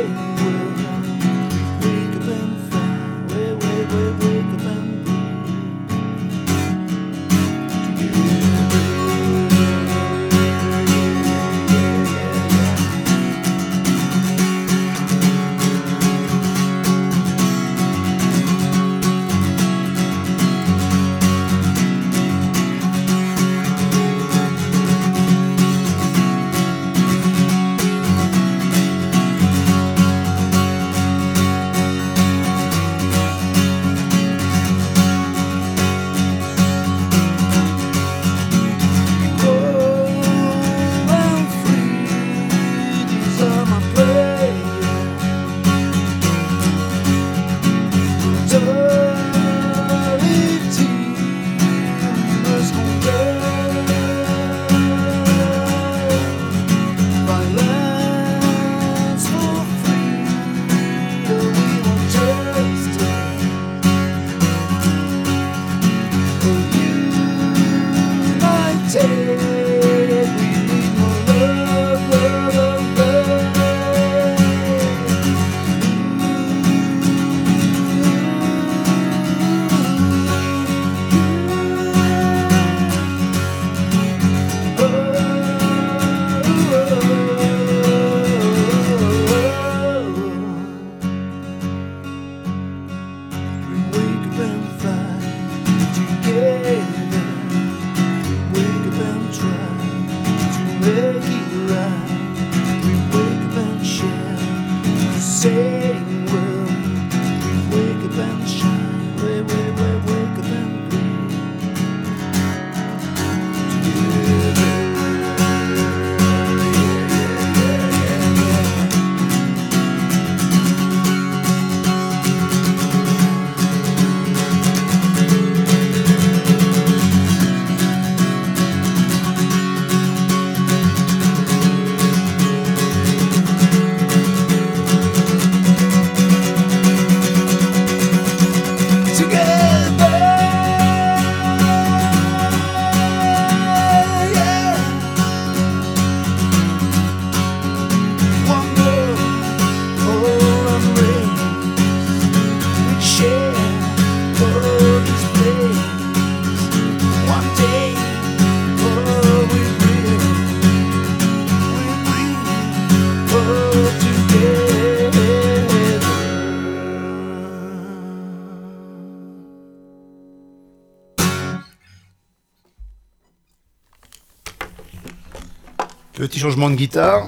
Petit changement de guitare.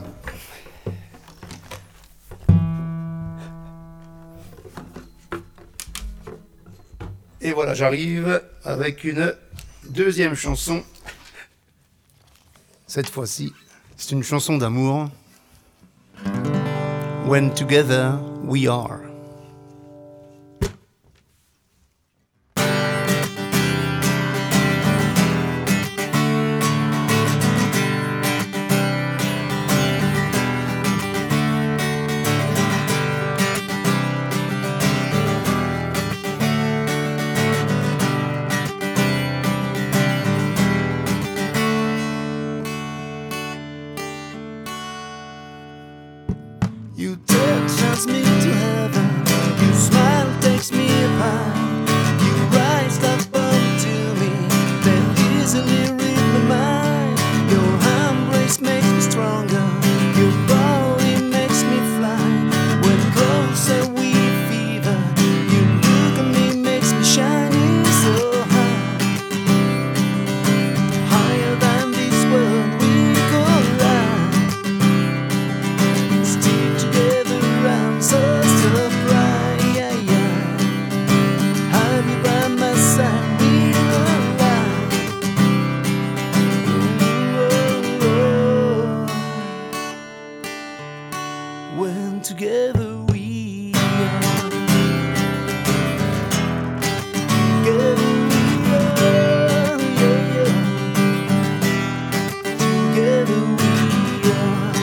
Et voilà, j'arrive avec une deuxième chanson. Cette fois-ci, c'est une chanson d'amour. When Together We Are. You touch turns me to heaven. You smile takes me up high. You rise that body to me that easily read my mind. Your embrace makes me stronger. Your body makes me fly. When closer we fever, you look at me makes me shining so high. Higher than this world we collide. Stick together, I'm so surprised. Have you by my side, we're alive. When together we are. Together we are, Together we are.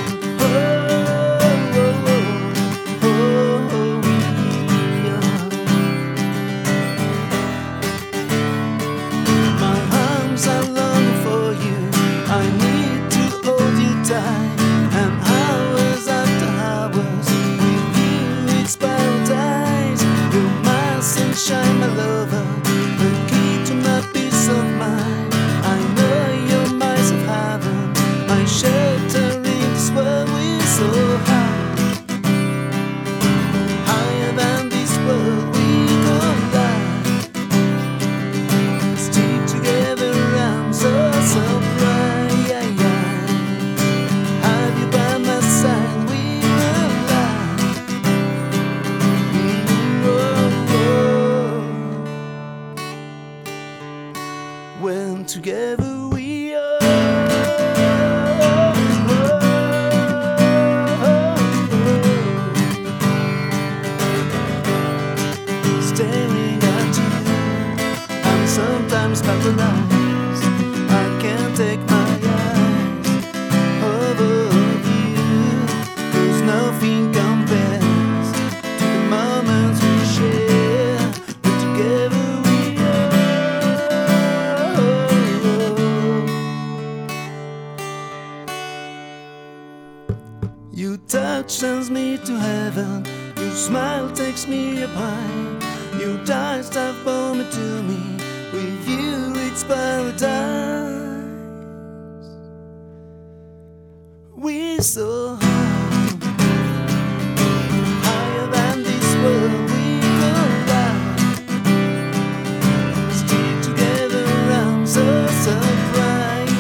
My arms are longing for you. I need to hold you tight. And hours after hours, we together we are. Staring at you, I'm sometimes paralyzed. I can't take my eyes off of you, 'cause nothing compares to the moments we share. When together we are. You touch sends me to heaven. Your smile takes me up high. Your eyes have brought me to me. With you it's paradise. We're so high, higher than this world we collide. Stick together, I'm so surprised.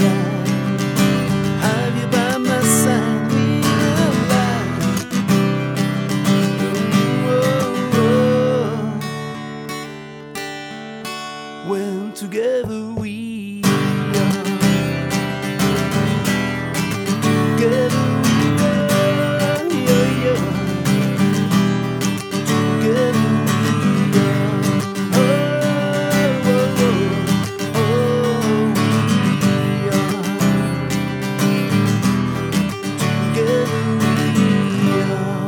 Have you by my side, we collide. When together we are. Together we are, yeah, yeah. Together we are. Oh, oh, oh, oh, we are. Together we are.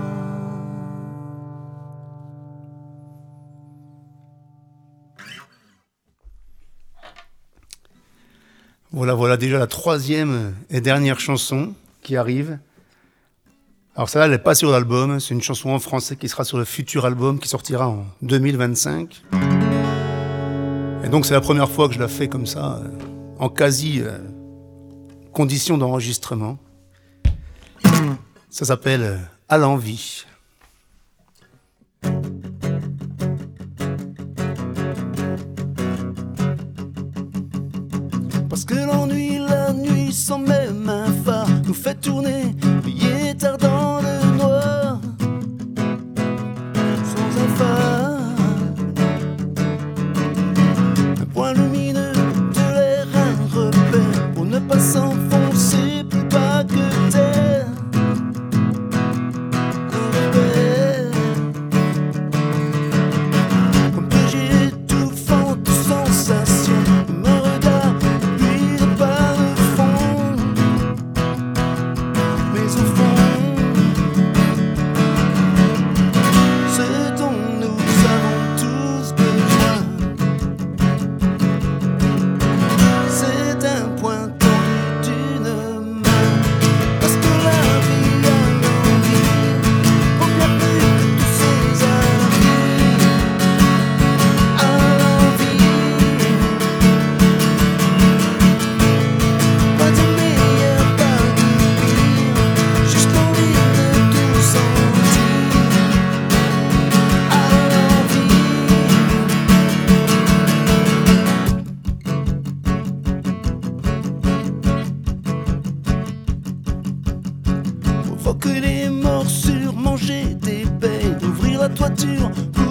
Voilà déjà la troisième et dernière chanson qui arrive. Alors celle-là, elle n'est pas sur l'album, c'est une chanson en français qui sera sur le futur album qui sortira en 2025. Et donc c'est la première fois que je la fais comme ça, en quasi condition d'enregistrement. Ça s'appelle À l'envie. Parce que l'ennui, la nuit, sans même un phare, nous fait tourner, veiller tard dans le noir, sans un phare. Un point lumineux de l'air, un repère, pour ne pas s'enfoncer plus bas que terre. Un repère, comme péché étouffant de sensations. Que les morsures, manger des baies, ouvrir la toiture.